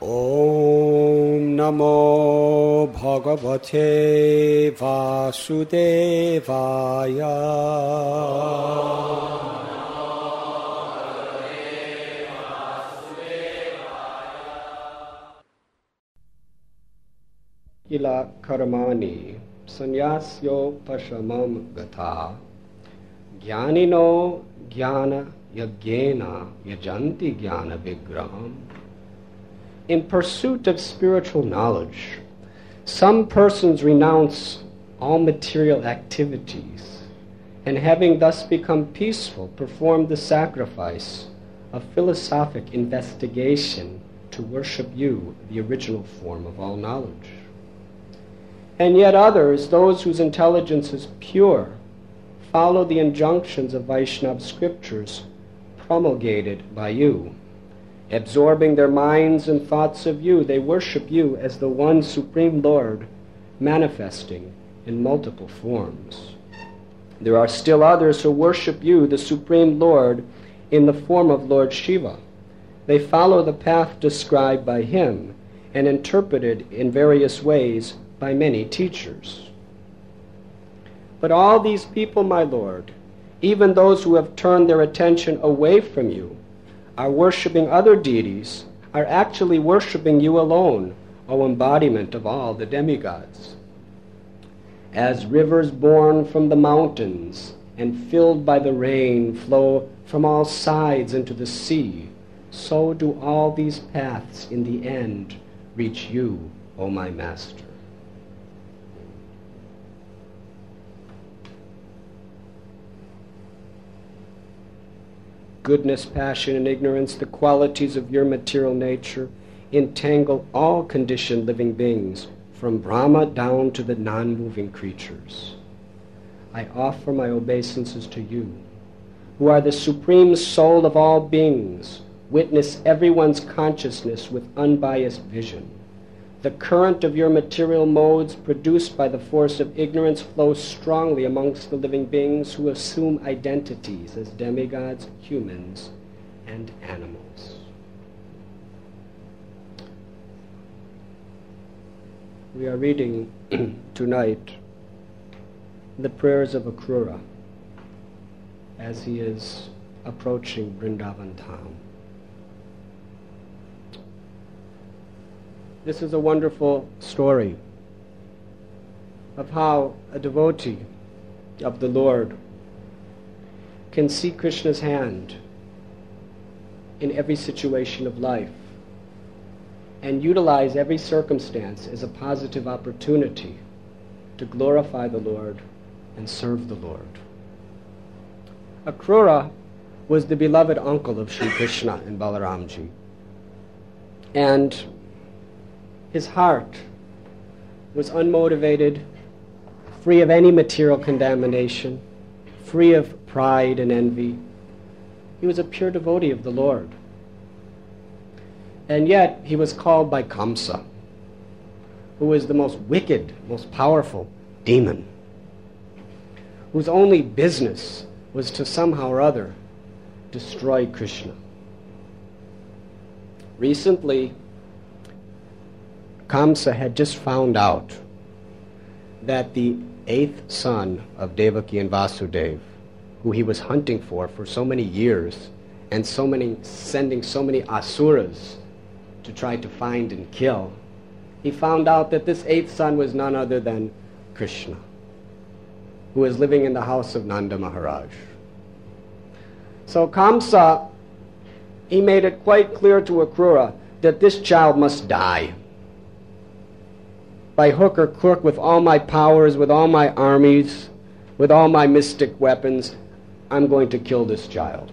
Om Namo Bhagavate Vasudevaya. Ila karmani sanyasyo pashamam gatha jnanino jnana yajnana yajanti jnana vigraham. In pursuit of spiritual knowledge, some persons renounce all material activities, and having thus become peaceful, perform the sacrifice of philosophic investigation to worship you, the original form of all knowledge. And yet others, those whose intelligence is pure, follow the injunctions of Vaishnava scriptures promulgated by you. Absorbing their minds and thoughts of you, they worship you as the one Supreme Lord, manifesting in multiple forms. There are still others who worship you, the Supreme Lord, in the form of Lord Shiva. They follow the path described by him and interpreted in various ways by many teachers. But all these people, my Lord, even those who have turned their attention away from you, are worshipping other deities, are actually worshipping you alone, O embodiment of all the demigods. As rivers born from the mountains and filled by the rain flow from all sides into the sea, so do all these paths in the end reach you, O my Master. Goodness, passion, and ignorance, the qualities of your material nature, entangle all conditioned living beings, from Brahma down to the non-moving creatures. I offer my obeisances to you, who are the supreme soul of all beings. Witness everyone's consciousness with unbiased vision. The current of your material modes produced by the force of ignorance flows strongly amongst the living beings who assume identities as demigods, humans, and animals. We are reading tonight the prayers of Akrura as he is approaching Vrindavan town. This is a wonderful story of how a devotee of the Lord can see Krishna's hand in every situation of life and utilize every circumstance as a positive opportunity to glorify the Lord and serve the Lord. Akrura was the beloved uncle of Sri Krishna and Balaramji, and his heart was unmotivated, free of any material contamination, free of pride and envy. He was a pure devotee of the Lord. And yet he was called by Kamsa, who was the most wicked, most powerful demon, whose only business was to somehow or other destroy Krishna. Recently, Kamsa had just found out that the 8th son of Devaki and Vasudeva, who he was hunting for so many years, and sending so many asuras to try to find and kill, he found out that this 8th son was none other than Krishna, who was living in the house of Nanda Maharaj. So Kamsa, he made it quite clear to Akrura that this child must die. By hook or crook, with all my powers, with all my armies, with all my mystic weapons, I'm going to kill this child.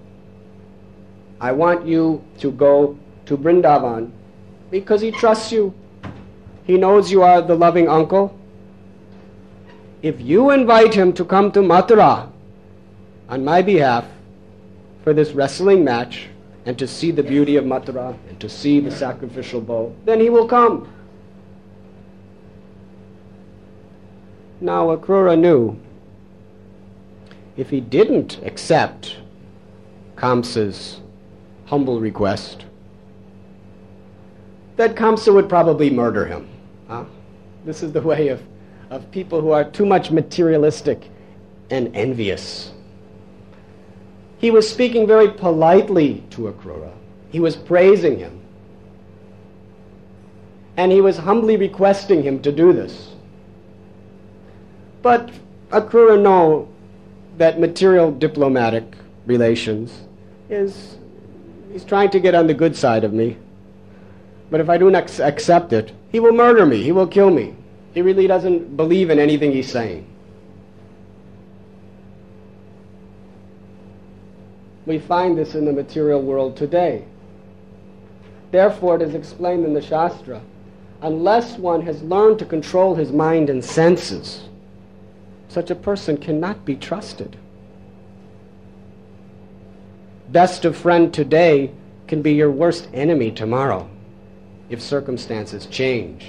I want you to go to Vrindavan because he trusts you. He knows you are the loving uncle. If you invite him to come to Mathura on my behalf for this wrestling match and to see the beauty of Mathura and to see the sacrificial bow, then he will come. Now Akrura knew if he didn't accept Kamsa's humble request, that Kamsa would probably murder him. This is the way of people who are too much materialistic and envious. He was speaking very politely to Akrura. He was praising him. And he was humbly requesting him to do this. But Akrura knows that material diplomatic relations he's trying to get on the good side of me. But if I do not accept it, he will murder me, he will kill me. He really doesn't believe in anything he's saying. We find this in the material world today. Therefore, it is explained in the Shastra, unless one has learned to control his mind and senses, such a person cannot be trusted. Best of friend today can be your worst enemy tomorrow if circumstances change.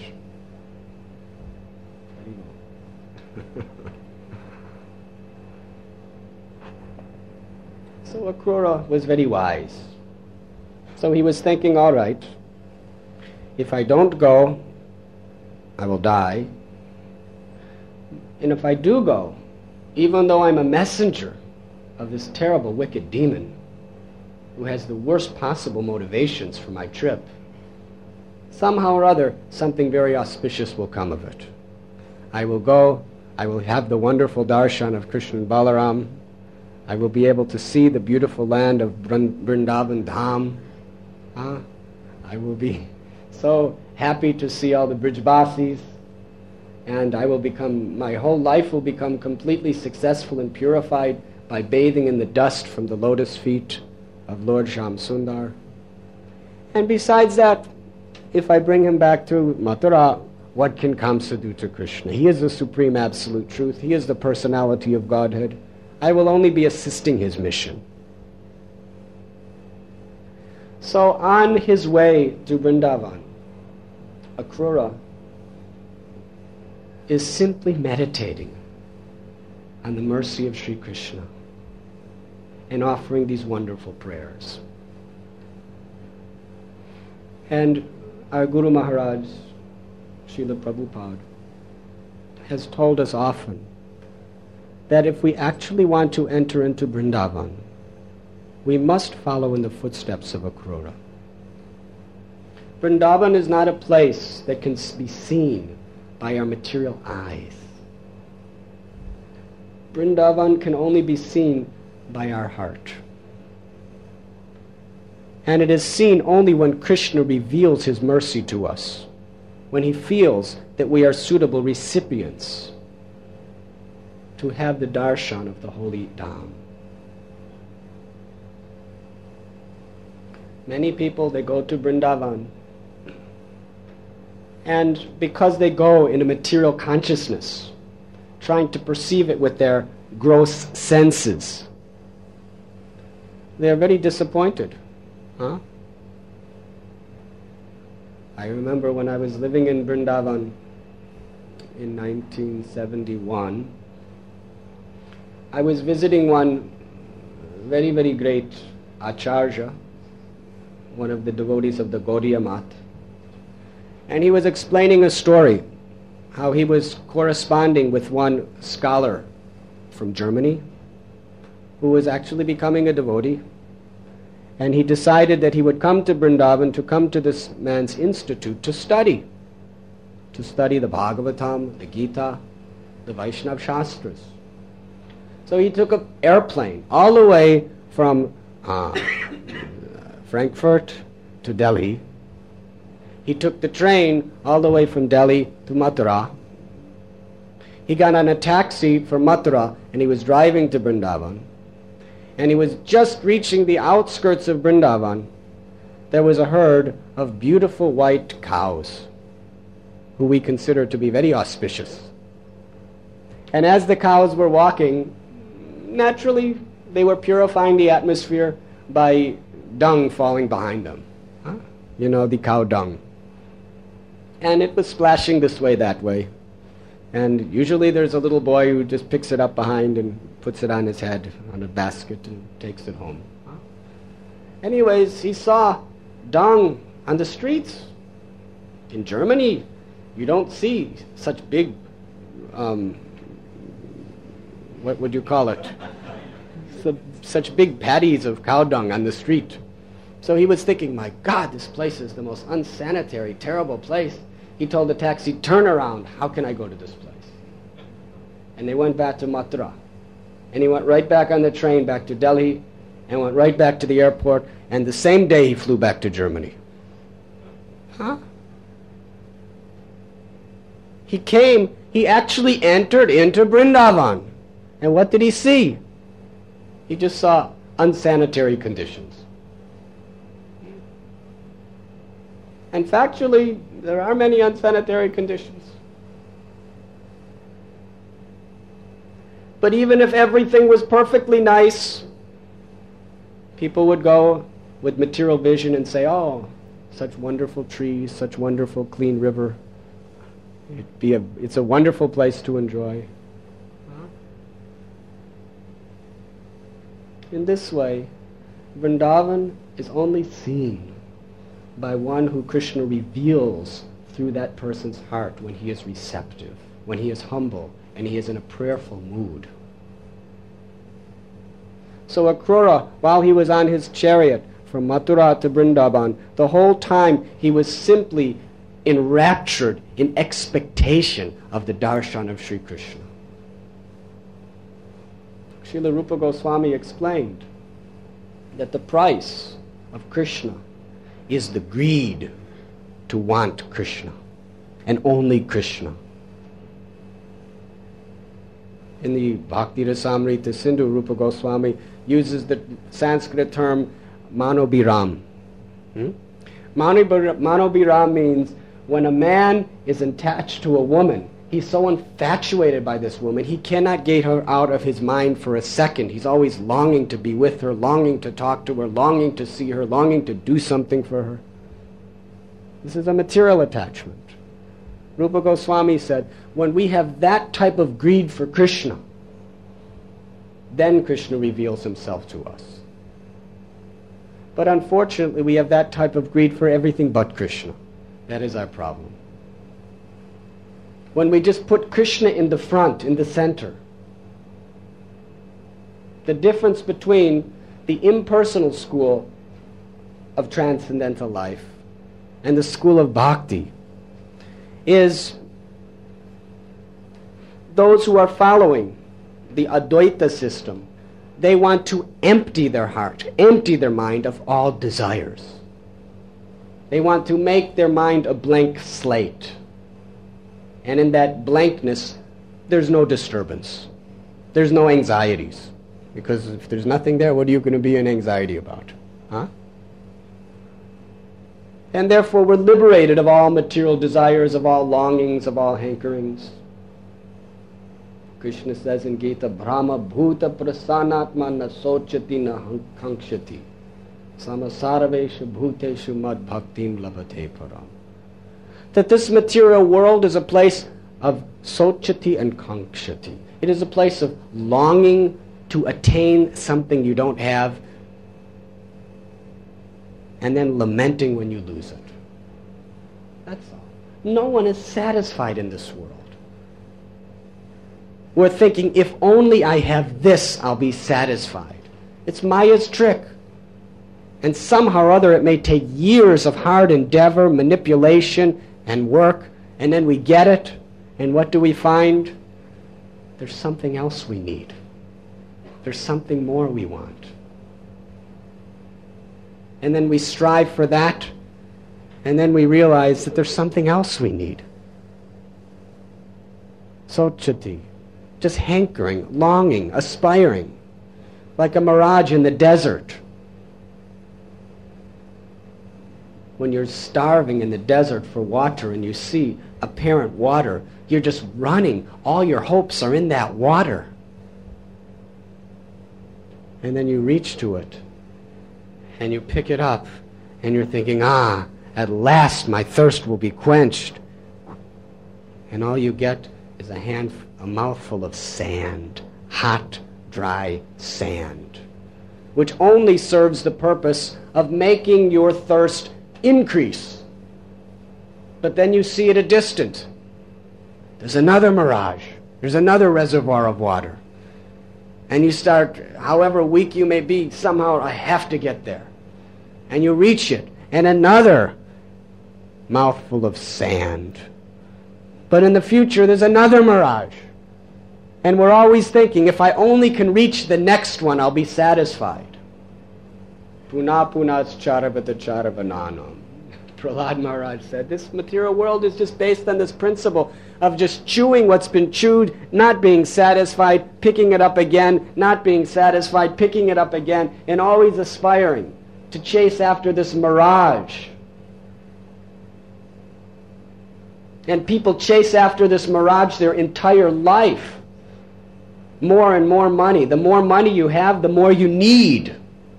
So Akrura was very wise. So he was thinking, all right, if I don't go, I will die. And if I do go, even though I'm a messenger of this terrible, wicked demon who has the worst possible motivations for my trip, somehow or other, something very auspicious will come of it. I will go, I will have the wonderful darshan of Krishna and Balaram. I will be able to see the beautiful land of Vrindavan Dham. I will be so happy to see all the Brijbasis, and my whole life will become completely successful and purified by bathing in the dust from the lotus feet of Lord Shyam Sundar. And besides that, if I bring him back to Mathura, what can Kamsa do to Krishna? He is the supreme absolute truth. He is the personality of Godhead. I will only be assisting his mission. So on his way to Vrindavan, Akrura is simply meditating on the mercy of Sri Krishna and offering these wonderful prayers. And our Guru Maharaj, Srila Prabhupada, has told us often that if we actually want to enter into Vrindavan, we must follow in the footsteps of Akrura. Vrindavan is not a place that can be seen by our material eyes. Vrindavan can only be seen by our heart. And it is seen only when Krishna reveals his mercy to us, when he feels that we are suitable recipients to have the darshan of the holy Dham. Many people, they go to Vrindavan, and because they go in a material consciousness, trying to perceive it with their gross senses, they are very disappointed. I remember when I was living in Vrindavan in 1971, I was visiting one very, very great Acharya, one of the devotees of the Gaudiya Math, and he was explaining a story, how he was corresponding with one scholar from Germany who was actually becoming a devotee, and he decided that he would come to Vrindavan, to come to this man's institute to study the Bhagavatam, the Gita, the Vaishnava Shastras. So he took an airplane all the way from Frankfurt to Delhi. He took the train all the way from Delhi to Mathura. He got on a taxi from Mathura and he was driving to Vrindavan. And he was just reaching the outskirts of Vrindavan. There was a herd of beautiful white cows, who we consider to be very auspicious. And as the cows were walking, naturally they were purifying the atmosphere by dung falling behind them. You know, the cow dung. And it was splashing this way, that way. And usually there's a little boy who just picks it up behind and puts it on his head on a basket and takes it home. Anyways, he saw dung on the streets. In Germany, you don't see such big, what would you call it? Such big patties of cow dung on the street. So he was thinking, my God, this place is the most unsanitary, terrible place. He told the taxi, turn around. How can I go to this place? And they went back to Mathura. And he went right back on the train back to Delhi and went right back to the airport. And the same day he flew back to Germany. Huh? He actually entered into Vrindavan. And what did he see? He just saw unsanitary conditions. And factually, there are many unsanitary conditions. But even if everything was perfectly nice, people would go with material vision and say, oh, such wonderful trees, such wonderful clean river. It's a wonderful place to enjoy. In this way, Vrindavan is only seen by one who Krishna reveals through that person's heart when he is receptive, when he is humble, and he is in a prayerful mood. So Akrura, while he was on his chariot from Mathura to Vrindavan, the whole time he was simply enraptured in expectation of the darshan of Sri Krishna. Srila Rupa Goswami explained that the price of Krishna is the greed to want Krishna, and only Krishna. In the Bhakti Rasamrita Sindhu, Rupa Goswami uses the Sanskrit term Manobhiram. Manobhiram means when a man is attached to a woman, he's so infatuated by this woman, he cannot get her out of his mind for a second. He's always longing to be with her, longing to talk to her, longing to see her, longing to do something for her. This is a material attachment. Rupa Goswami said, when we have that type of greed for Krishna, then Krishna reveals himself to us. But unfortunately, we have that type of greed for everything but Krishna. That is our problem. When we just put Krishna in the front, in the center, the difference between the impersonal school of transcendental life and the school of bhakti is those who are following the Advaita system, they want to empty their heart, empty their mind of all desires. They want to make their mind a blank slate. And in that blankness, there's no disturbance. There's no anxieties. Because if there's nothing there, what are you going to be in anxiety about? Huh? And therefore we're liberated of all material desires, of all longings, of all hankerings. Krishna says in Gita, Brahma bhuta prasanatma na sochati na kankshati. Samasarvesha bhuteshu mad bhaktim labhate param. That this material world is a place of sochati and kankshati. It is a place of longing to attain something you don't have and then lamenting when you lose it. That's all. No one is satisfied in this world. We're thinking, if only I have this, I'll be satisfied. It's Maya's trick. And somehow or other it may take years of hard endeavor, manipulation, and work, and then we get it, and what do we find? There's something else we need. There's something more we want. And then we strive for that, and then we realize that there's something else we need. Sochati, just hankering, longing, aspiring, like a mirage in the desert. When you're starving in the desert for water and you see apparent water, you're just running. All your hopes are in that water. And then you reach to it and you pick it up and you're thinking, at last my thirst will be quenched. And all you get is a mouthful of sand, hot, dry sand, which only serves the purpose of making your thirst increase, But then you see at a distance, there's another mirage. There's another reservoir of water. And you start, however weak you may be, somehow I have to get there. And you reach it, and another mouthful of sand. But in the future, there's another mirage. And we're always thinking, if I only can reach the next one, I'll be satisfied. Puna punas charabata charavananam. Prahlad Maharaj said, this material world is just based on this principle of just chewing what's been chewed, not being satisfied, picking it up again, not being satisfied, picking it up again, and always aspiring to chase after this mirage. And people chase after this mirage their entire life. More and more money. The more money you have, the more you need.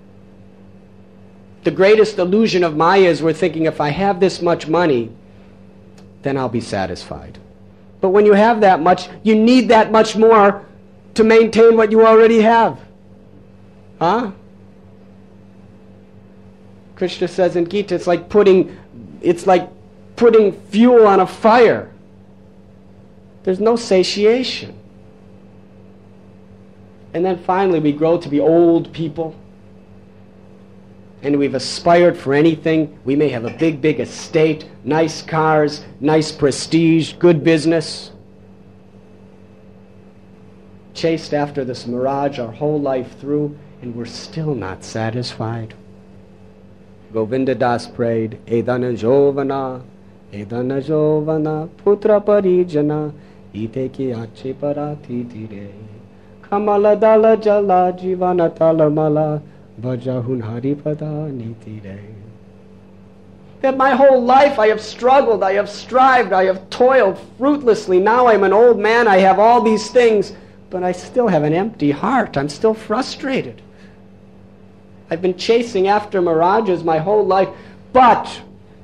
The greatest illusion of Maya is we're thinking, if I have this much money, then I'll be satisfied. But when you have that much, you need that much more to maintain what you already have. Huh? Krishna says in Gita, it's like putting fuel on a fire. There's no satiation. And then finally we grow to be old people. And we've aspired for anything. We may have a big, big estate, nice cars, nice prestige, good business. Chased after this mirage our whole life through, and we're still not satisfied. Govinda Das prayed, Edana Jovana, Putra Parijana, Ite ki ache parati tire, Kamala Dala Jala Jivana Talamala, Bhajahun Haripada Nitire. That my whole life I have struggled, I have strived, I have toiled fruitlessly. Now I'm an old man, I have all these things, but I still have an empty heart. I'm still frustrated. I've been chasing after mirages my whole life, but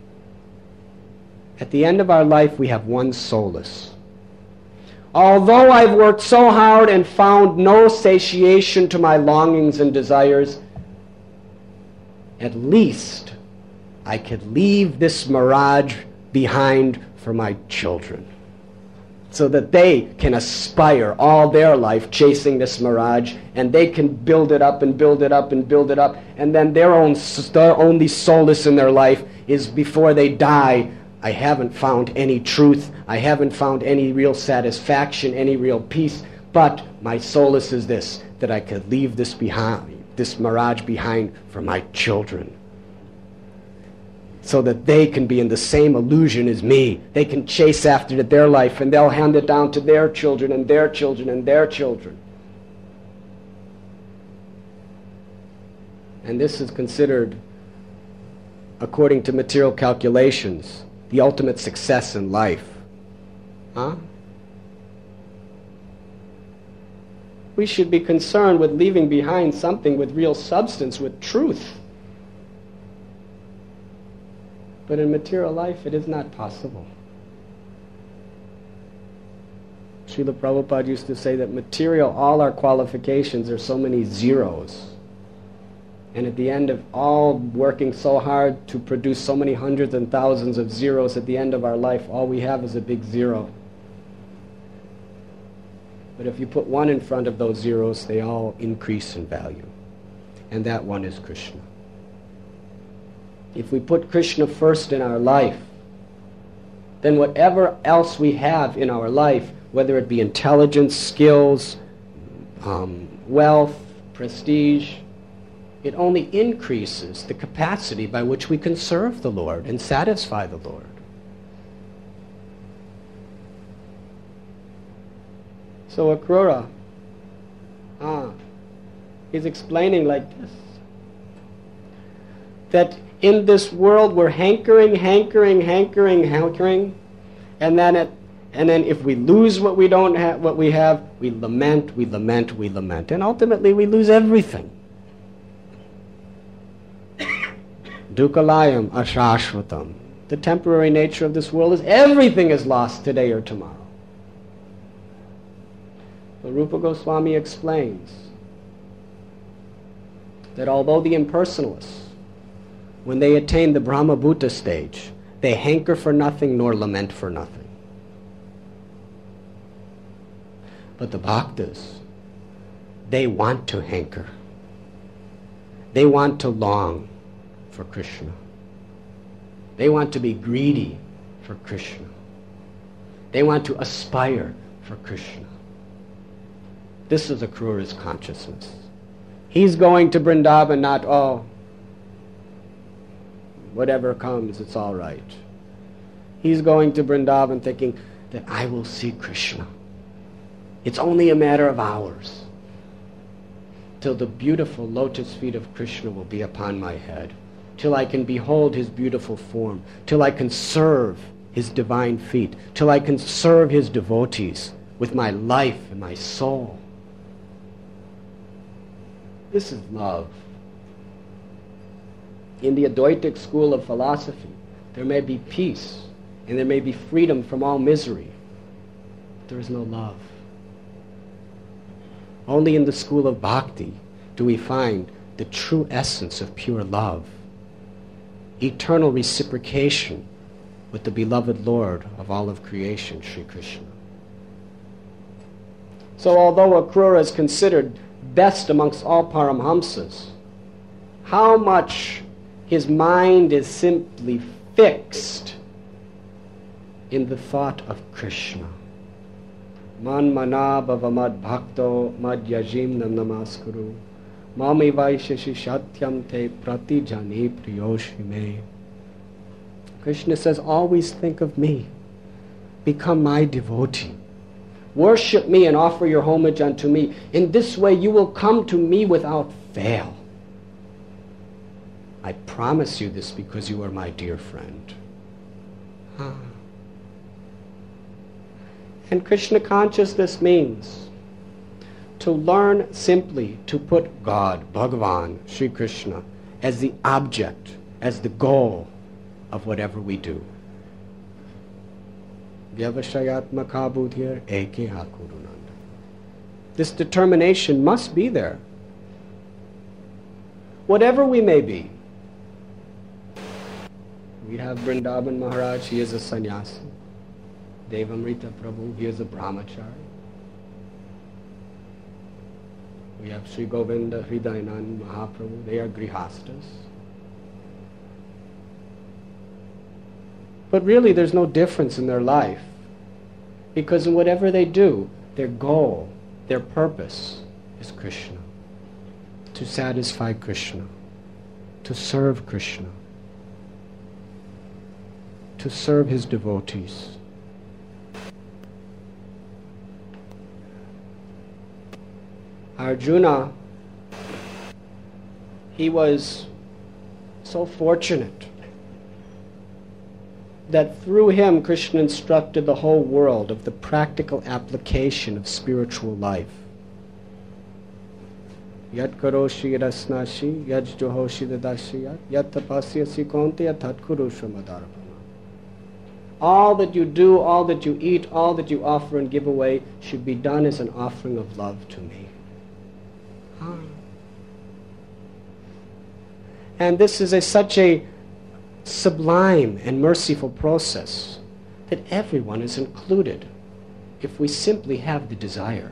at the end of our life we have one solace. Although I've worked so hard and found no satiation to my longings and desires, at least I could leave this mirage behind for my children, so that they can aspire all their life chasing this mirage, and they can build it up and build it up and build it up, and then their only solace in their life is before they die, I haven't found any truth, I haven't found any real satisfaction, any real peace, but my solace is this, that I could leave this behind, this mirage behind for my children, so that they can be in the same illusion as me. They can chase after it their life, and they'll hand it down to their children and their children and their children. And this is considered, according to material calculations, the ultimate success in life. Huh? We should be concerned with leaving behind something with real substance, with truth. But in material life, it is not possible. Srila Prabhupada used to say that material, all our qualifications are so many zeros. And at the end of all working so hard to produce so many hundreds and thousands of zeros, at the end of our life, all we have is a big zero. But if you put one in front of those zeros, they all increase in value. And that one is Krishna. If we put Krishna first in our life, then whatever else we have in our life, whether it be intelligence, skills, wealth, prestige, it only increases the capacity by which we can serve the Lord and satisfy the Lord. So Akrura, he's explaining like this, that in this world we're hankering, and then if we lose what we don't have, what we have, we lament, and ultimately we lose everything. Dukalayam ashashvatam. The temporary nature of this world is everything is lost today or tomorrow. But Rupa Goswami explains that although the impersonalists, when they attain the Brahma Bhuta stage, They hanker for nothing nor lament for nothing. But the bhaktas, they want to hanker. They want to long for Krishna. They want to be greedy for Krishna. They want to aspire for Krishna. This is Akrura's consciousness. He's going to Vrindavan not, whatever comes, it's all right. He's going to Vrindavan thinking that I will see Krishna. It's only a matter of hours till the beautiful lotus feet of Krishna will be upon my head, till I can behold his beautiful form, till I can serve his divine feet, till I can serve his devotees with my life and my soul. This is love. In the Advaitic school of philosophy, there may be peace and there may be freedom from all misery, but there is no love. Only in the school of bhakti do we find the true essence of pure love, eternal reciprocation with the beloved Lord of all of creation, Sri Krishna. So although Akrura is considered best amongst all Paramhamsas, how much his mind is simply fixed in the thought of Krishna. Man mana bhava mad bhakto mad yajim nam namaskuru mami vaishashi shatyam te prati jani priyoshi me. Krishna says, always think of me. Become my devotee. Worship me and offer your homage unto me. In this way you will come to me without fail. I promise you this because you are my dear friend. And Krishna consciousness means to learn simply to put God, Bhagavan, Sri Krishna, as the object, as the goal of whatever we do. Vyavashayatmaka buddhir eke hakurunanda. This determination must be there. Whatever we may be. We have Vrindavan Maharaj, he is a sannyasi. Devamrita Prabhu, he is a brahmachari. We have Sri Govinda Hridayanand Mahaprabhu, they are grihastas. But really there's no difference in their life, because in whatever they do, their goal, their purpose is Krishna. To satisfy Krishna, to serve Krishna, to serve his devotees. Arjuna, he was so fortunate that through him Krishna instructed the whole world of the practical application of spiritual life. Yat karoshi rasnashi, yat johoshi dadashiyat, yat tapasyasi konte yat kurusha madarapana. All that you do, all that you eat, all that you offer and give away should be done as an offering of love to me. And this is such a sublime and merciful process that everyone is included if we simply have the desire.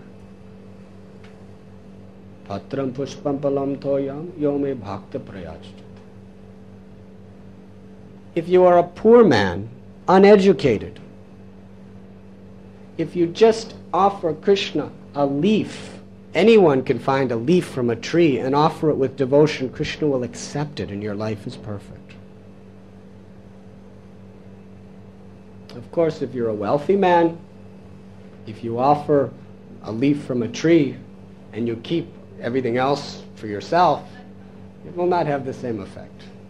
Patram pushpam palam toyam yome bhakta prayachit. If you are a poor man, uneducated, if you just offer Krishna a leaf, anyone can find a leaf from a tree and offer it with devotion, Krishna will accept it and your life is perfect. Of course, if you're a wealthy man, if you offer a leaf from a tree and you keep everything else for yourself, it will not have the same effect.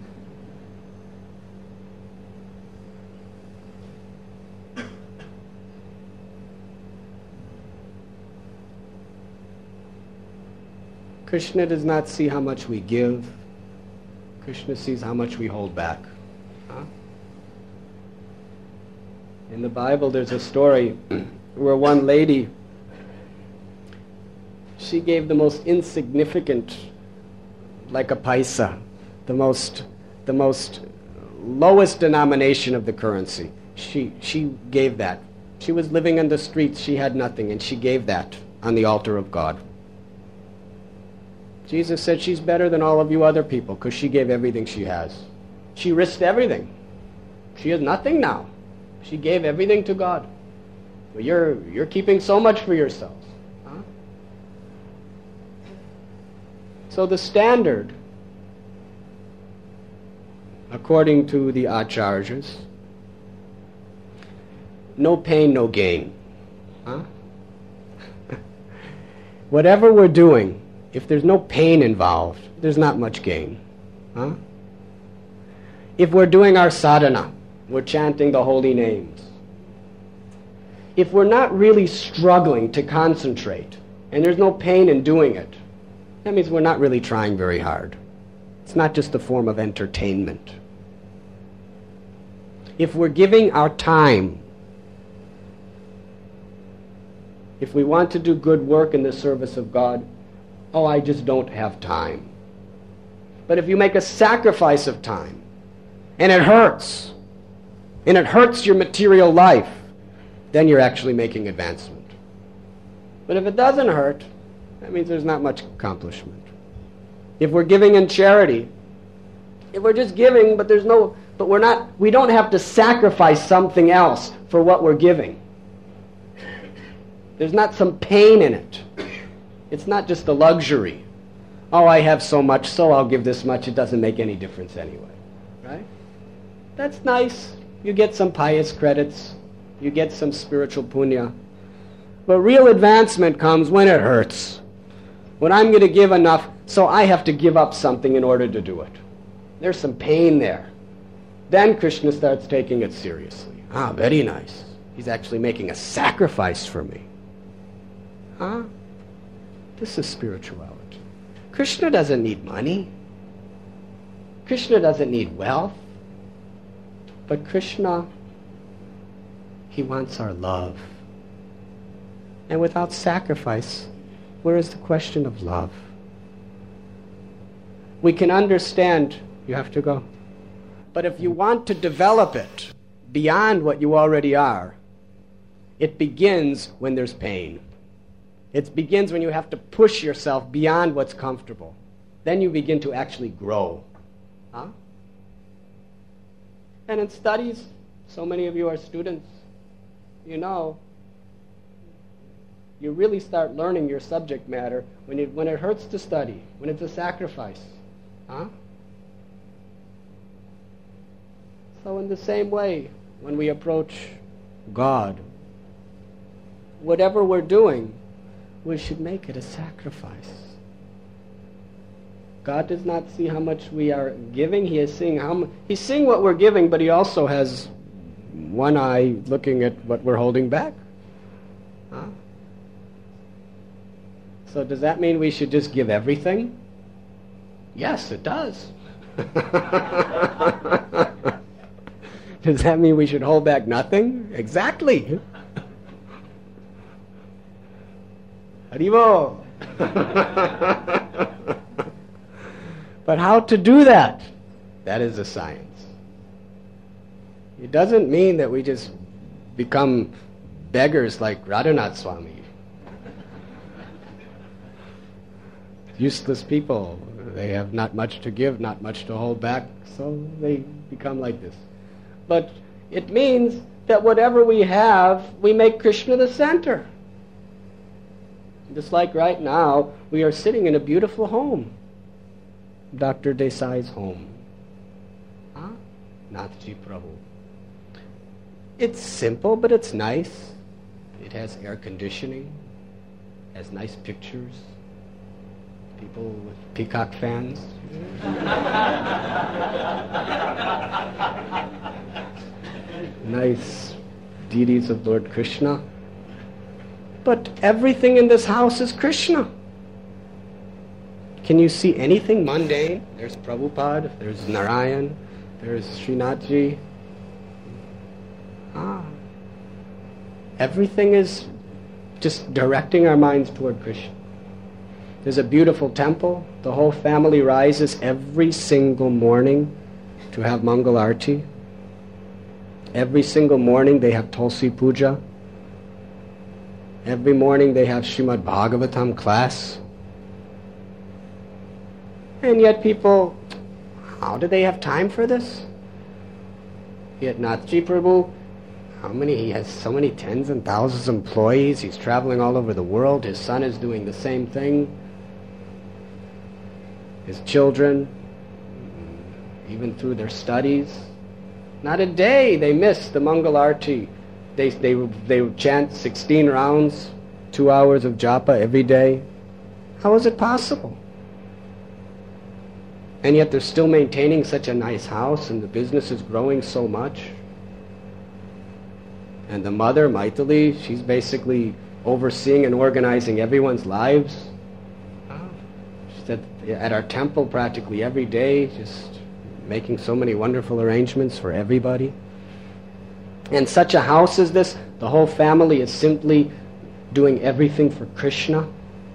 Krishna does not see how much we give. Krishna sees how much we hold back. In the Bible, there's a story where one lady, she gave the most insignificant, like a paisa, the most lowest denomination of the currency. She gave that. She was living in the streets. She had nothing, and she gave that on the altar of God. Jesus said she's better than all of you other people because she gave everything she has. She risked everything. She has nothing now. She gave everything to God. But you're keeping so much for yourselves. Huh? So the standard, according to the Acharyas, no pain, no gain. Huh? Whatever we're doing, if there's no pain involved, there's not much gain. Huh? If we're doing our sadhana, we're chanting the holy names. If we're not really struggling to concentrate, and there's no pain in doing it, that means we're not really trying very hard. It's not just a form of entertainment. If we're giving our time, if we want to do good work in the service of God, oh, I just don't have time. But if you make a sacrifice of time, and it hurts your material life, then you're actually making advancement. But if it doesn't hurt, that means there's not much accomplishment. If we're giving in charity, if we're just giving, but we don't have to sacrifice something else for what we're giving. There's not some pain in it. It's not just a luxury. Oh, I have so much, so I'll give this much. It doesn't make any difference anyway. Right? That's nice. You get some pious credits. You get some spiritual punya. But real advancement comes when it hurts. When I'm going to give enough, so I have to give up something in order to do it. There's some pain there. Then Krishna starts taking it seriously. Ah, very nice. He's actually making a sacrifice for me. Huh? This is spirituality. Krishna doesn't need money. Krishna doesn't need wealth. But Krishna, he wants our love. And without sacrifice, where is the question of love? We can understand, you have to go. But if you want to develop it beyond what you already are, it begins when there's pain. It begins when you have to push yourself beyond what's comfortable. Then you begin to actually grow. Huh? And in studies, so many of you are students, you know, you really start learning your subject matter when it hurts to study, when it's a sacrifice. Huh? So in the same way, when we approach God, whatever we're doing, we should make it a sacrifice. God does not see how much we are giving. He is seeing He's seeing what we're giving, but He also has one eye looking at what we're holding back. Huh? So does that mean we should just give everything? Yes, it does. Does that mean we should hold back nothing? Exactly. Haribo. But how to do that? That is a science. It doesn't mean that we just become beggars like Radhanath Swami. Useless people. They have not much to give, not much to hold back, so they become like this. But it means that whatever we have, we make Krishna the center. Just like right now, we are sitting in a beautiful home. Dr. Desai's home. Huh? Nathji Prabhu. It's simple, but it's nice. It has air conditioning, has nice pictures, people with peacock fans. Nice deities of Lord Krishna. But everything in this house is Krishna. Can you see anything mundane? There's Prabhupada, there's Narayan, there's Srinathji. Everything is just directing our minds toward Krishna. There's a beautiful temple. The whole family rises every single morning to have Mangal Arti. Every single morning they have Tulsi Puja. Every morning they have Srimad Bhagavatam class. And yet people, how do they have time for this? Yet Nathji Prabhu, he has so many tens and thousands of employees. He's traveling all over the world. His son is doing the same thing. His children, even through their studies, not a day they miss the Mangal Arti. They chant 16 rounds, 2 hours of japa every day. How is it possible? And yet they're still maintaining such a nice house and the business is growing so much. And the mother, Maithili, she's basically overseeing and organizing everyone's lives. She's at our temple practically every day, just making so many wonderful arrangements for everybody. And such a house as this, the whole family is simply doing everything for Krishna.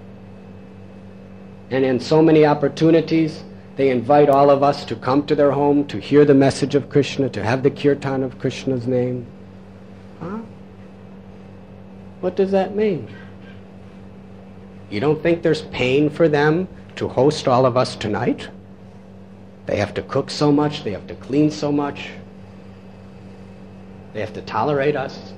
And in so many opportunities, they invite all of us to come to their home, to hear the message of Krishna, to have the kirtan of Krishna's name. Huh? What does that mean? You don't think there's pain for them to host all of us tonight? They have to cook so much, they have to clean so much, they have to tolerate us.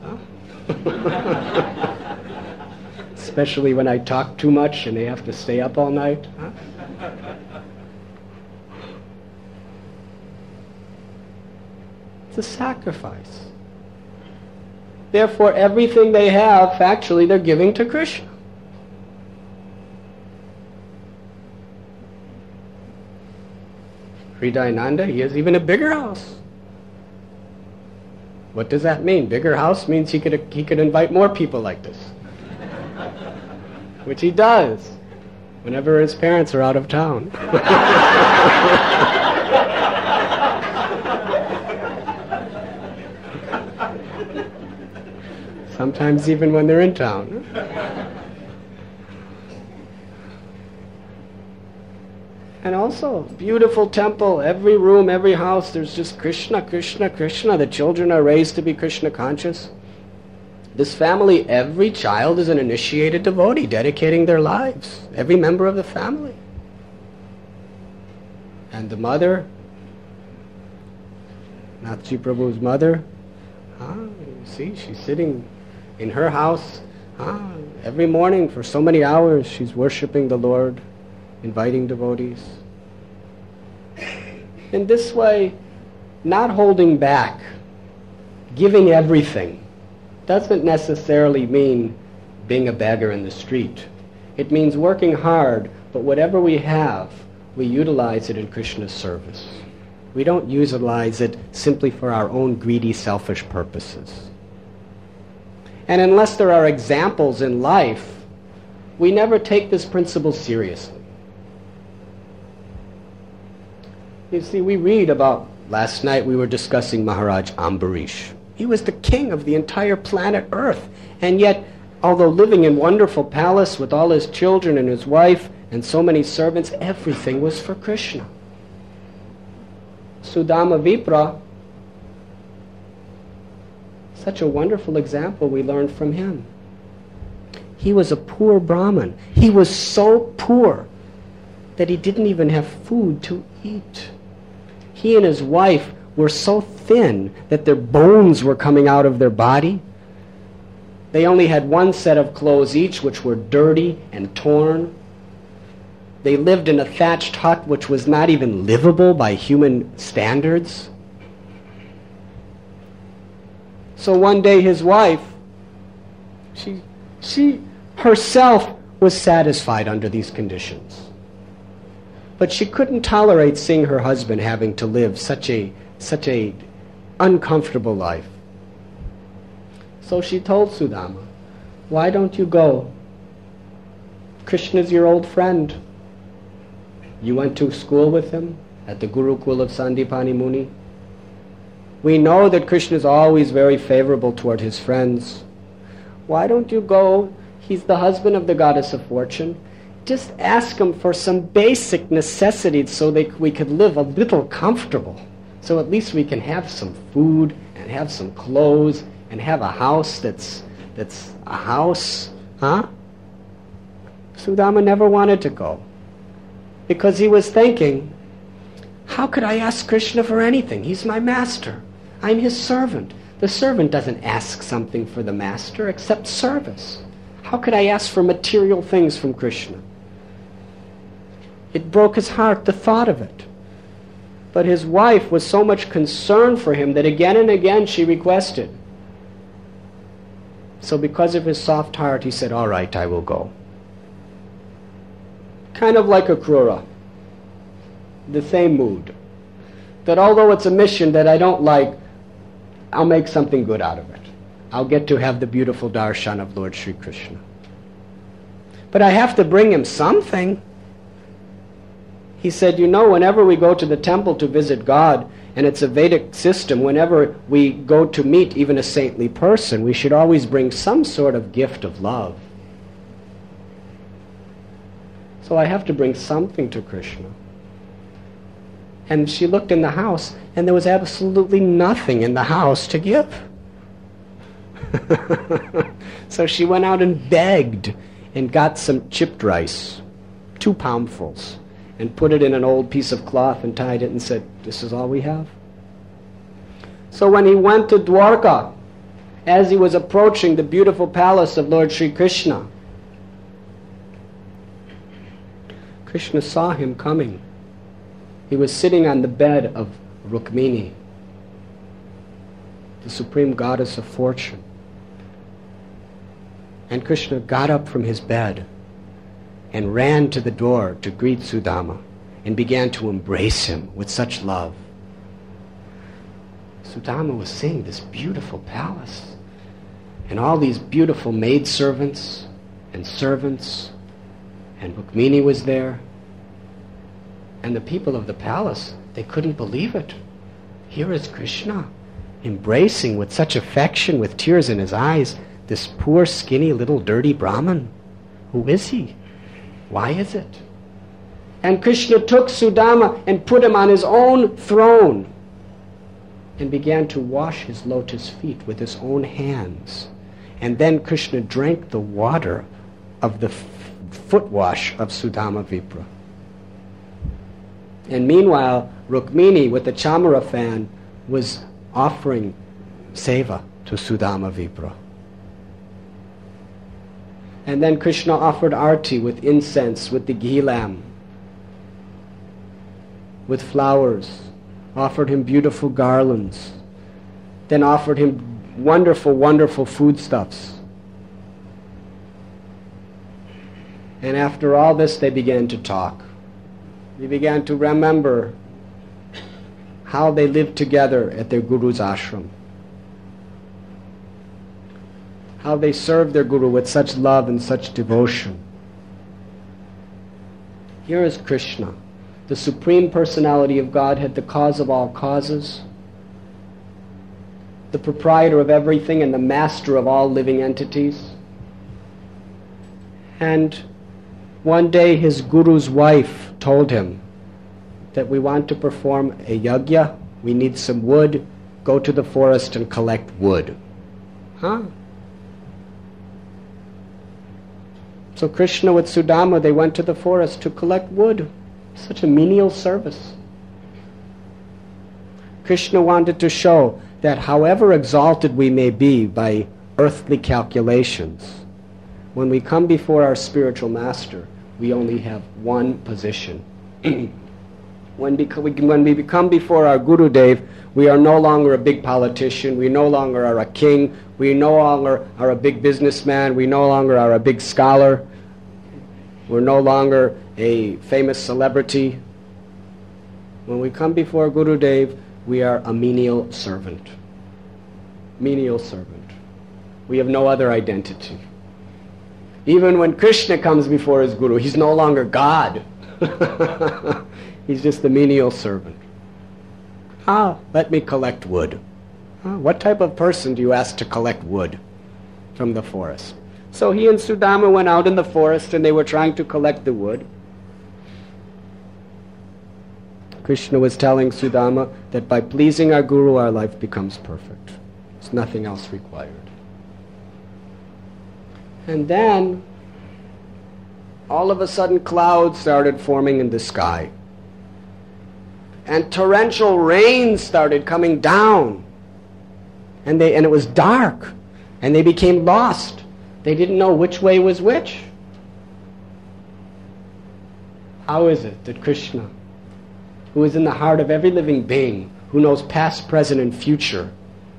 Huh? Especially when I talk too much and they have to stay up all night. Huh? It's a sacrifice. Therefore, everything they have, factually, they're giving to Krishna. Hridayananda, he has even a bigger house. What does that mean? Bigger house means he could invite more people like this. Which he does, whenever his parents are out of town. Sometimes even when they're in town. And also, beautiful temple, every room, every house, there's just Krishna, Krishna, Krishna. The children are raised to be Krishna conscious. This family, every child is an initiated devotee, dedicating their lives. Every member of the family. And the mother, Nathji Prabhu's mother, you see, she's sitting in her house every morning for so many hours. She's worshipping the Lord, inviting devotees. In this way, not holding back, giving everything, doesn't necessarily mean being a beggar in the street. It means working hard, but whatever we have, we utilize it in Krishna's service. We don't utilize it simply for our own greedy, selfish purposes. And unless there are examples in life, we never take this principle seriously. You see, we read about, last night we were discussing Maharaj Ambarish. He was the king of the entire planet Earth. And yet, although living in wonderful palace with all his children and his wife and so many servants, everything was for Krishna. Sudama Vipra, such a wonderful example we learned from him. He was a poor Brahmin. He was so poor that he didn't even have food to eat. He and his wife were so thin that their bones were coming out of their body. They only had one set of clothes each, which were dirty and torn. They lived in a thatched hut which was not even livable by human standards. So one day his wife, she herself was satisfied under these conditions. But she couldn't tolerate seeing her husband having to live such a uncomfortable life. So she told Sudama, "Why don't you go? Krishna's your old friend. You went to school with him at the Gurukul of Sandipani Muni. We know that Krishna is always very favorable toward his friends. Why don't you go? He's the husband of the goddess of fortune. Just ask him for some basic necessities so that we could live a little comfortable. So at least we can have some food and have some clothes and have a house that's a house, huh? Sudama never wanted to go because he was thinking, how could I ask Krishna for anything? He's my master. I'm his servant. The servant doesn't ask something for the master except service. How could I ask for material things from Krishna? It broke his heart, the thought of it. But his wife was so much concerned for him that again and again she requested. So because of his soft heart, he said, all right, I will go. Kind of like Akrura. The same mood. That although it's a mission that I don't like, I'll make something good out of it. I'll get to have the beautiful darshan of Lord Sri Krishna. But I have to bring him something. He said, whenever we go to the temple to visit God, and it's a Vedic system, whenever we go to meet even a saintly person, we should always bring some sort of gift of love. So I have to bring something to Krishna. And she looked in the house, and there was absolutely nothing in the house to give. So she went out and begged and got some chipped rice, 2 poundfuls, and put it in an old piece of cloth and tied it and said, this is all we have. So when he went to Dwarka, as he was approaching the beautiful palace of Lord Sri Krishna, Krishna saw him coming. He was sitting on the bed of Rukmini, the supreme goddess of fortune. And Krishna got up from his bed and ran to the door to greet Sudama and began to embrace him with such love. Sudama was seeing this beautiful palace and all these beautiful maidservants and servants, and Rukmini was there. And the people of the palace, they couldn't believe it. Here is Krishna, embracing with such affection, with tears in his eyes, this poor, skinny, little, dirty Brahmin. Who is he? Why is it? And Krishna took Sudama and put him on his own throne and began to wash his lotus feet with his own hands. And then Krishna drank the water of the foot wash of Sudama Vipra. And meanwhile, Rukmini with the chamara fan was offering seva to Sudama Vipra. And then Krishna offered arti with incense, with the ghee lamb, with flowers, offered him beautiful garlands, then offered him wonderful, wonderful foodstuffs. And after all this, they began to talk. They began to remember how they lived together at their guru's ashram, how they served their guru with such love and such devotion. Here is Krishna, the Supreme Personality of Godhead, the cause of all causes, the proprietor of everything and the master of all living entities. And one day his guru's wife told him that we want to perform a yajna, we need some wood, go to the forest and collect wood. Huh? So Krishna with Sudama, they went to the forest to collect wood. Such a menial service. Krishna wanted to show that however exalted we may be by earthly calculations, when we come before our spiritual master, we only have one position. When we become before our Gurudev, we are no longer a big politician, we no longer are a king, we no longer are a big businessman, we no longer are a big scholar, we're no longer a famous celebrity. When we come before Gurudev, we are a menial servant. Menial servant. We have no other identity. Even when Krishna comes before his Guru, he's no longer God. He's just the menial servant. Let me collect wood. What type of person do you ask to collect wood from the forest? So he and Sudama went out in the forest and they were trying to collect the wood. Krishna was telling Sudama that by pleasing our Guru, our life becomes perfect. There's nothing else required. And then, all of a sudden, clouds started forming in the sky. And torrential rain started coming down. And it was dark. And they became lost. They didn't know which way was which. How is it that Krishna, who is in the heart of every living being, who knows past, present, and future,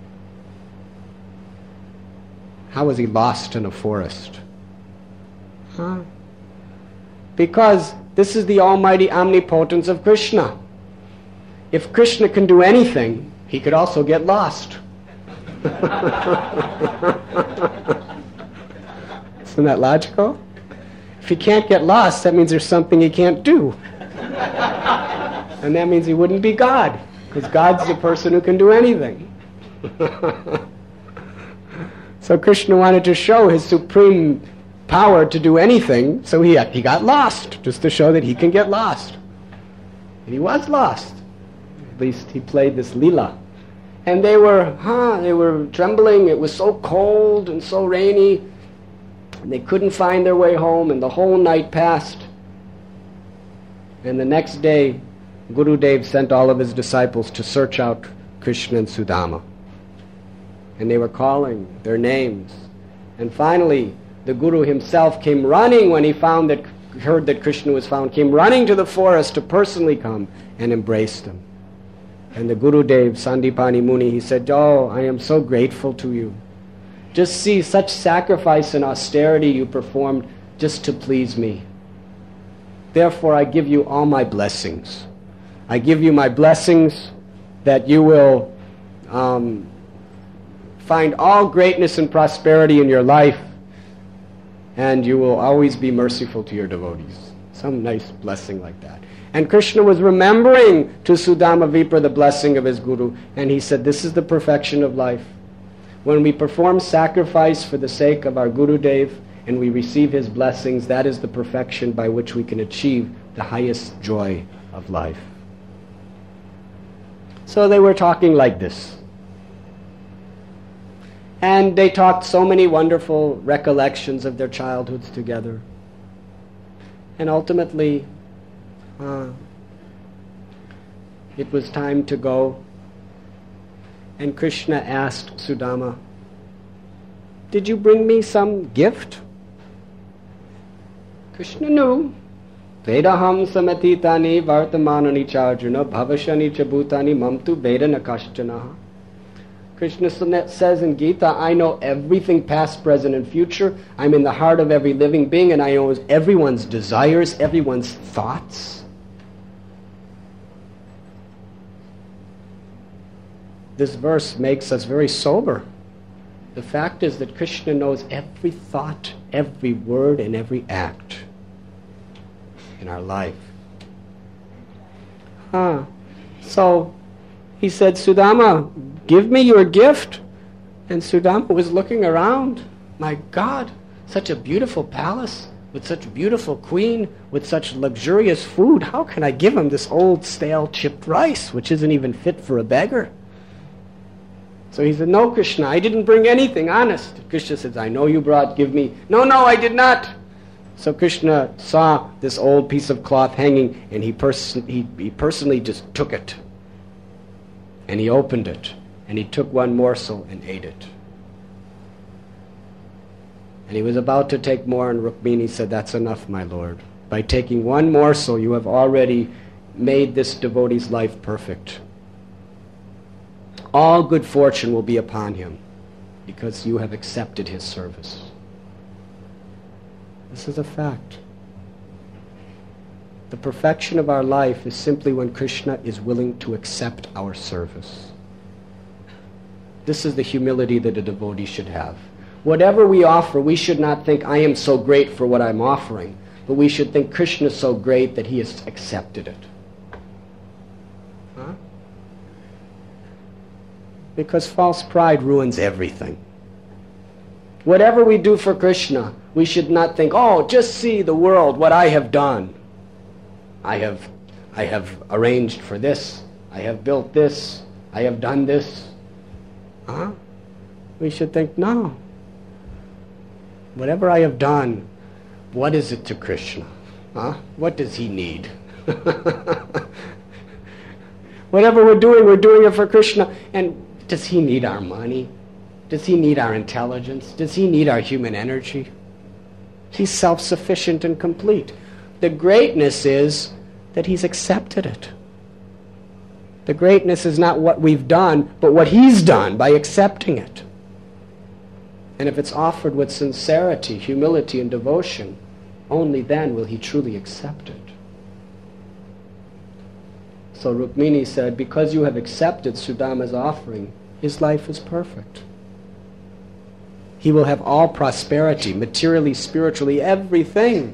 how was he lost in a forest? Because this is the almighty omnipotence of Krishna. If Krishna can do anything, he could also get lost. Isn't that logical? If he can't get lost, that means there's something he can't do. And that means he wouldn't be God, because God's the person who can do anything. So Krishna wanted to show his supreme power to do anything, so he got lost, just to show that he can get lost. And he was lost. At least he played this Leela. And they were trembling. It was so cold and so rainy. And they couldn't find their way home, and the whole night passed. And the next day, Gurudev sent all of his disciples to search out Krishna and Sudama. And they were calling their names. And finally, the Guru himself came running when he heard that Krishna was found, came running to the forest to personally come and embrace them. And the Gurudev, Sandipani Muni, he said, "Oh, I am so grateful to you. Just see such sacrifice and austerity you performed just to please me. Therefore, I give you all my blessings. I give you my blessings that you will find all greatness and prosperity in your life, and you will always be merciful to your devotees." Some nice blessing like that. And Krishna was remembering to Sudama Vipra the blessing of his Guru, and he said, this is the perfection of life. When we perform sacrifice for the sake of our Gurudev and we receive his blessings, that is the perfection by which we can achieve the highest joy of life. So they were talking like this. And they talked so many wonderful recollections of their childhoods together. And ultimately, it was time to go. And Krishna asked Sudama, "Did you bring me some gift?" Krishna knew. Vedaham samatitani vartamanani charjuna bhavashani cha bhutani mamtu veda nakashchanaha. Krishna says in Gita, I know everything past, present, and future. I'm in the heart of every living being, and I know everyone's desires, everyone's thoughts. This verse makes us very sober. The fact is that Krishna knows every thought, every word, and every act in our life. So he said, Sudama, give me your gift. And Sudama was looking around. My God, such a beautiful palace, with such a beautiful queen, with such luxurious food. How can I give him this old, stale, chipped rice, which isn't even fit for a beggar? So he said, no, Krishna, I didn't bring anything, honest. Krishna says, I know you brought, give me. No, I did not. So Krishna saw this old piece of cloth hanging, and he personally just took it. And he opened it, and he took one morsel and ate it. And he was about to take more, and Rukmini said, that's enough, my Lord. By taking one morsel, you have already made this devotee's life perfect. All good fortune will be upon him because you have accepted his service. This is a fact. The perfection of our life is simply when Krishna is willing to accept our service. This is the humility that a devotee should have. Whatever we offer, we should not think, I am so great for what I'm offering, but we should think Krishna is so great that he has accepted it. Because false pride ruins everything. Whatever we do for Krishna, we should not think, oh, just see the world, what I have done. I have I have arranged for this. I have built this. I have done this. We should think, no. Whatever I have done, what is it to Krishna? What does he need? Whatever we're doing it for Krishna. And does he need our money? Does he need our intelligence? Does he need our human energy? He's self-sufficient and complete. The greatness is that he's accepted it. The greatness is not what we've done, but what he's done by accepting it. And if it's offered with sincerity, humility, and devotion, only then will he truly accept it. So Rukmini said, because you have accepted Sudama's offering, his life is perfect. He will have all prosperity, materially, spiritually, everything.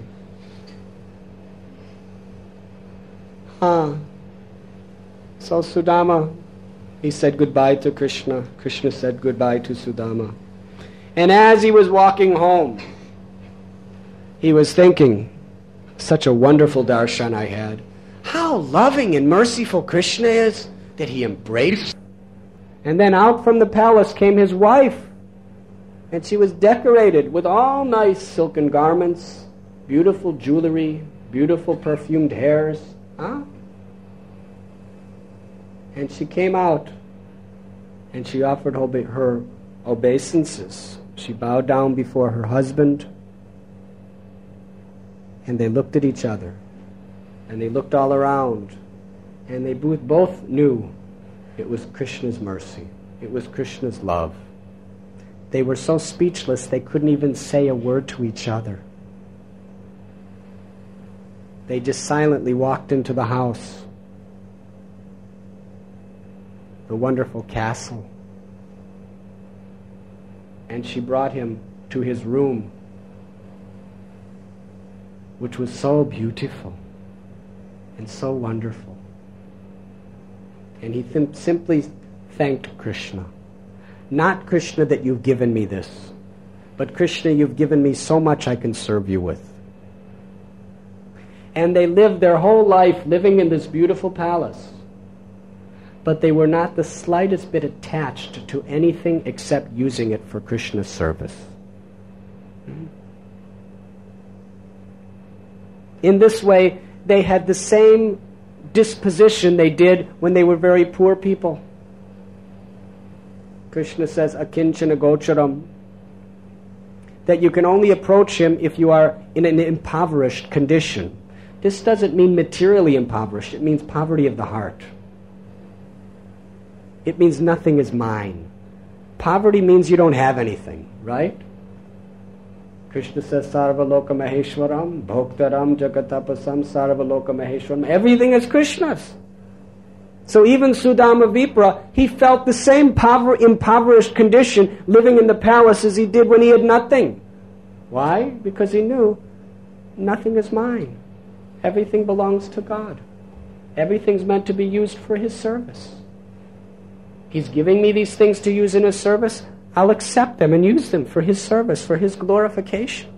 So Sudama, he said goodbye to Krishna. Krishna said goodbye to Sudama. And as he was walking home, he was thinking, such a wonderful darshan I had. How loving and merciful Krishna is that he embraced. And then out from the palace came his wife. And she was decorated with all nice silken garments, beautiful jewelry, beautiful perfumed hairs. And she came out and she offered her obeisances. She bowed down before her husband, and they looked at each other, and they looked all around, and they both knew it was Krishna's mercy. It was Krishna's love. They were so speechless they couldn't even say a word to each other. They just silently walked into the house, the wonderful castle. And she brought him to his room, which was so beautiful and so wonderful. And he simply thanked Krishna. Not Krishna that you've given me this, but Krishna, you've given me so much I can serve you with. And they lived their whole life living in this beautiful palace. But they were not the slightest bit attached to anything except using it for Krishna's service. In this way, they had the same disposition they did when they were very poor people. Krishna says, akinchana gocharam, that you can only approach him if you are in an impoverished condition. This doesn't mean materially impoverished, it means poverty of the heart. It means nothing is mine. Poverty means you don't have anything, right? Krishna says, Sarvaloka Maheshwaram, Bhoktaram Jagatapasam, Sarvaloka Maheshwaram. Everything is Krishna's. So even Sudama Vipra, he felt the same impoverished condition living in the palace as he did when he had nothing. Why? Because he knew nothing is mine. Everything belongs to God. Everything's meant to be used for his service. He's giving me these things to use in his service. I'll accept them and use them for his service, for his glorification.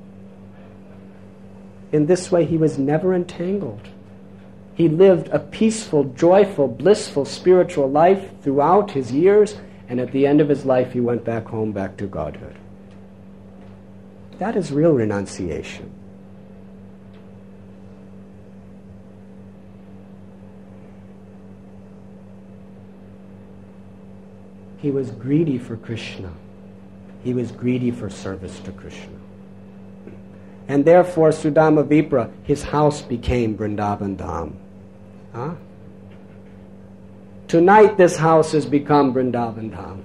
In this way, he was never entangled. He lived a peaceful, joyful, blissful spiritual life throughout his years, and at the end of his life, he went back home, back to Godhood. That is real renunciation. He was greedy for Krishna. He was greedy for service to Krishna. And therefore, Sudama Vipra, his house became Vrindavan Dham. Tonight, this house has become Vrindavan Dham.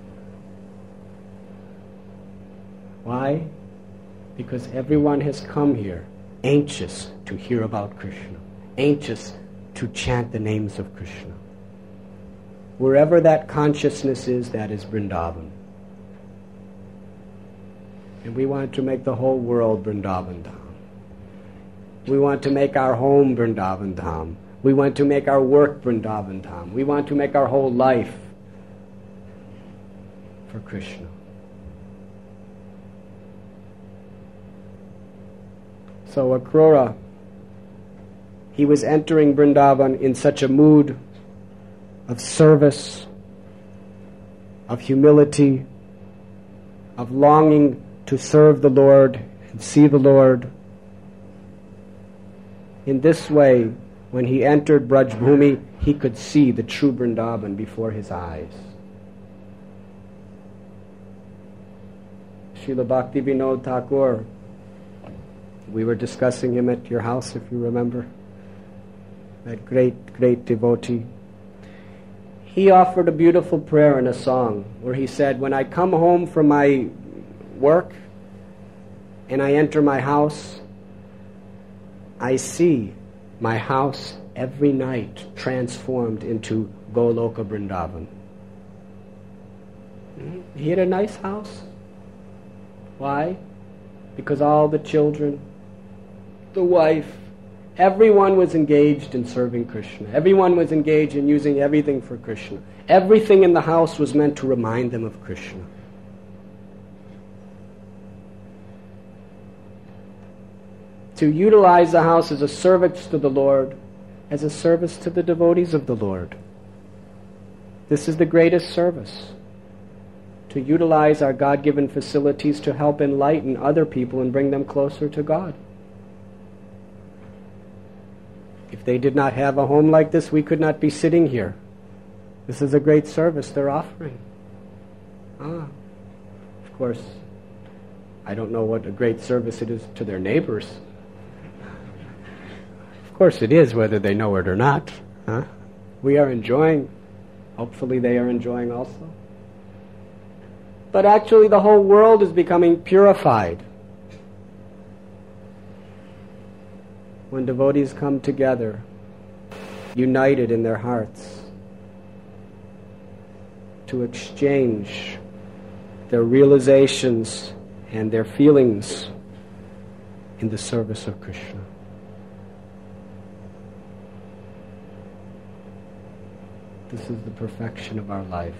Why? Because everyone has come here anxious to hear about Krishna, anxious to chant the names of Krishna. Wherever that consciousness is, that is Vrindavan. And we want to make the whole world Vrindavan Dham. We want to make our home Vrindavan Dham. We want to make our work Vrindavan Dham. We want to make our whole life for Krishna. So Akrura, he was entering Vrindavan in such a mood of service, of humility, of longing to serve the Lord and see the Lord. In this way, when he entered Braj Bhumi, he could see the true Vrindavan before his eyes. Srila Bhakti Vinod Thakur, we were discussing him at your house, if you remember, that great devotee. He offered a beautiful prayer in a song where he said, when I come home from my work and I enter my house, I see my house every night transformed into Goloka Vrindavan. He had a nice house. Why? Because all the children, the wife, everyone was engaged in serving Krishna. Everyone was engaged in using everything for Krishna. Everything in the house was meant to remind them of Krishna. To utilize the house as a service to the Lord, as a service to the devotees of the Lord. This is the greatest service. To utilize our God-given facilities to help enlighten other people and bring them closer to God. If they did not have a home like this, we could not be sitting here. This is a great service they're offering. Of course, I don't know what a great service it is to their neighbors. Of course it is, whether they know it or not. We are enjoying. Hopefully they are enjoying also. But actually the whole world is becoming purified when devotees come together, united in their hearts, to exchange their realizations and their feelings in the service of Krishna. This is the perfection of our life.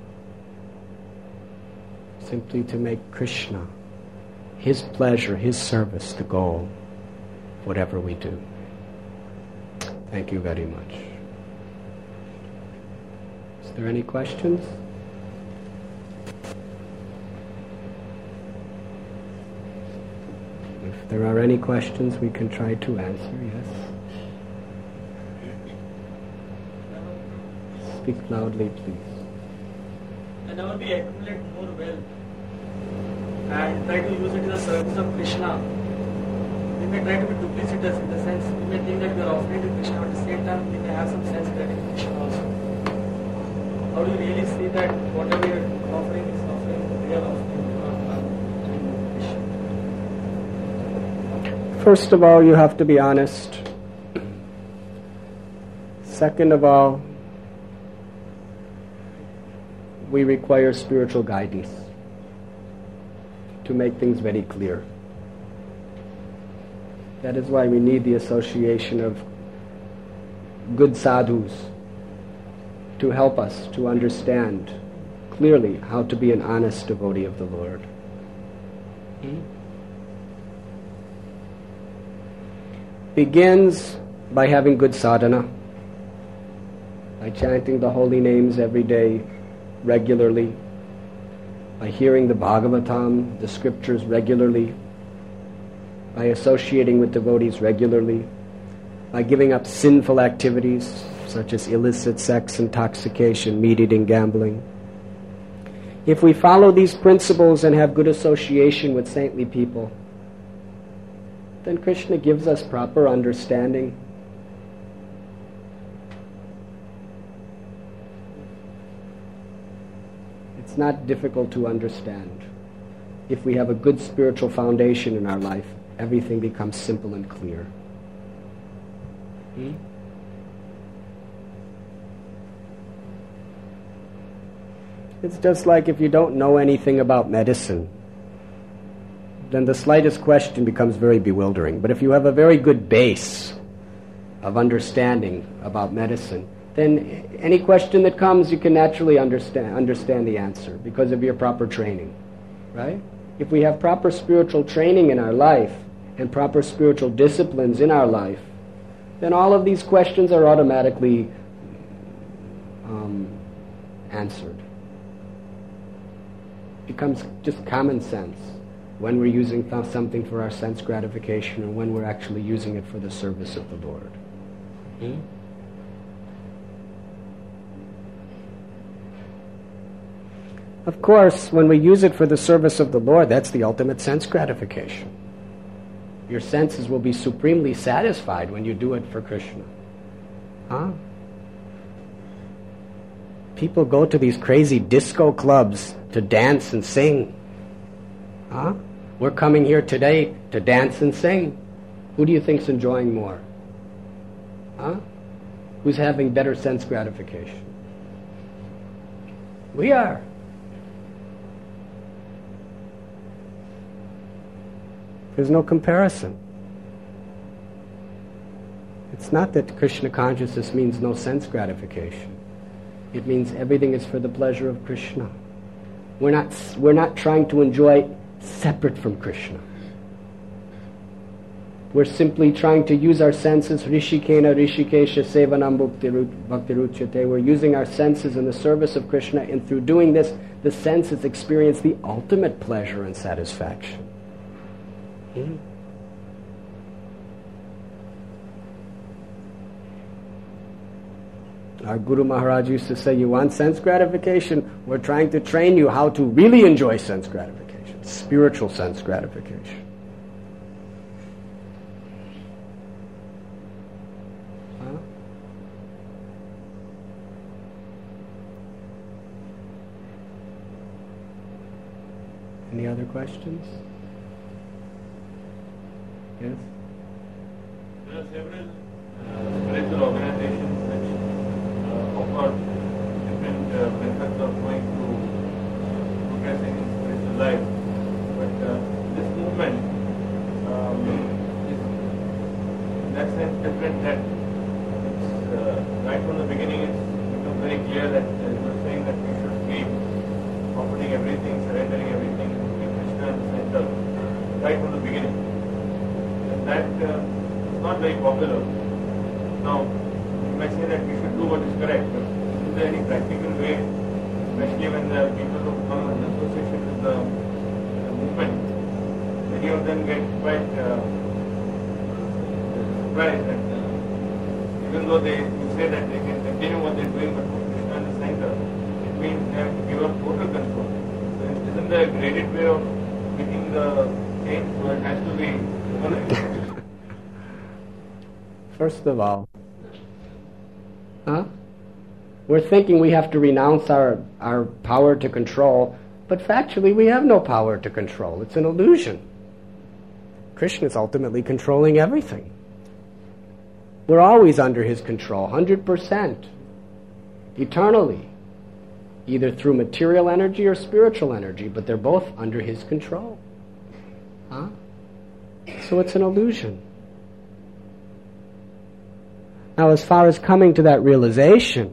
Simply to make Krishna, His pleasure, His service, the goal, whatever we do. Thank you very much. Is there any questions? If there are any questions, we can try to answer, yes. Speak loudly, please. Whenever we accumulate more wealth and try to use it in the service of Krishna, we may try to be duplicitous in the sense we may think that we are offering to Krishna, but at the same time we may have some sense that it is Krishna also. How do you really see that whatever you are offering is offering, real offering to Krishna? First of all, you have to be honest. Second of all, we require spiritual guidance to make things very clear. That is why we need the association of good sadhus to help us to understand clearly how to be an honest devotee of the Lord. Begins by having good sadhana, by chanting the holy names every day, regularly, by hearing the Bhagavatam, the scriptures regularly, by associating with devotees regularly, by giving up sinful activities such as illicit sex, intoxication, meat eating, gambling. If we follow these principles and have good association with saintly people, then Krishna gives us proper understanding. It's not difficult to understand. If we have a good spiritual foundation in our life, everything becomes simple and clear. It's just like if you don't know anything about medicine, then the slightest question becomes very bewildering. But if you have a very good base of understanding about medicine, then any question that comes, you can naturally understand the answer because of your proper training, right? If we have proper spiritual training in our life and proper spiritual disciplines in our life, then all of these questions are automatically answered. It becomes just common sense when we're using something for our sense gratification and when we're actually using it for the service of the Lord. Of course, when we use it for the service of the Lord, that's the ultimate sense gratification. Your senses will be supremely satisfied when you do it for Krishna. People go to these crazy disco clubs to dance and sing. We're coming here today to dance and sing. Who do you think's enjoying more? Who's having better sense gratification? We are. There's no comparison. It's not that Krishna consciousness means no sense gratification. It means everything is for the pleasure of Krishna. We're not trying to enjoy separate from Krishna. We're simply trying to use our senses. Rishikena Rishikesha Sevanam Bhaktiruchyate. We're using our senses in the service of Krishna, and through doing this, the senses experience the ultimate pleasure and satisfaction. Our Guru Maharaj used to say, you want sense gratification? We're trying to train you how to really enjoy sense gratification, spiritual sense gratification. Any other questions? Yes? There are several spiritual organizations which offer different methods of going to progressing in spiritual life. But this movement is in that sense different, that it's right from the beginning it's become very clear that you were saying that we should be offering everything, surrendering everything, keep Krishna in the center right from the beginning. That is not very popular. Now, you might say that we should do what is correct, but is there any practical way, especially when the people who come in association with the movement, many of them get quite surprised that even though you say that they can continue what they're doing, but put Krishna in the center, it means they have to give up total control. So isn't there a graded way of making the change, so it has to be First of all, we're thinking we have to renounce our power to control, but factually we have no power to control. It's an illusion. Krishna is ultimately controlling everything. We're always under his control, 100%, eternally, either through material energy or spiritual energy, but they're both under his control. So it's an illusion. Now, as far as coming to that realization,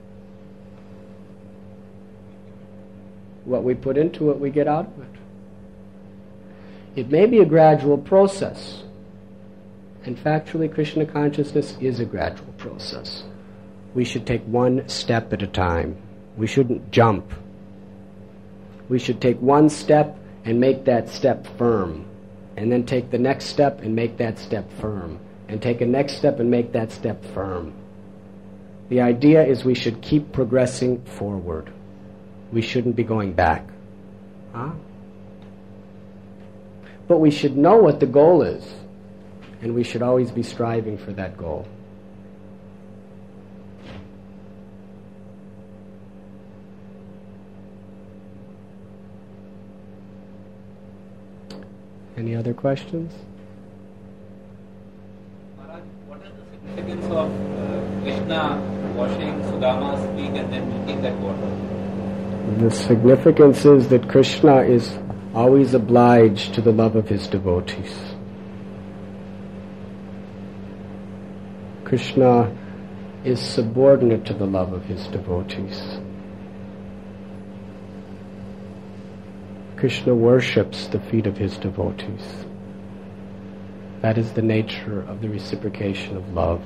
what we put into it, we get out of it. It may be a gradual process. And factually, Krishna consciousness is a gradual process. We should take one step at a time. We shouldn't jump. We should take one step and make that step firm. And then take the next step and make that step firm. And take a next step and make that step firm. The idea is we should keep progressing forward. We shouldn't be going back. But we should know what the goal is. And we should always be striving for that goal. Any other questions? Maharaj, what is the significance of Krishna washing Sudama's feet and then drinking that water? The significance is that Krishna is always obliged to the love of his devotees. Krishna is subordinate to the love of his devotees. Krishna worships the feet of his devotees. That is the nature of the reciprocation of love.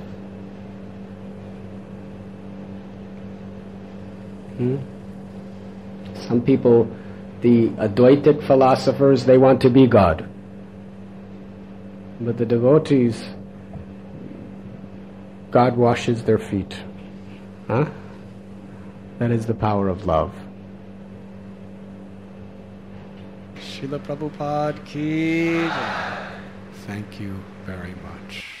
Some people, the Advaitic philosophers, they want to be God. But the devotees, God washes their feet. That is the power of love. Srila Prabhupada ki jai. Thank you very much.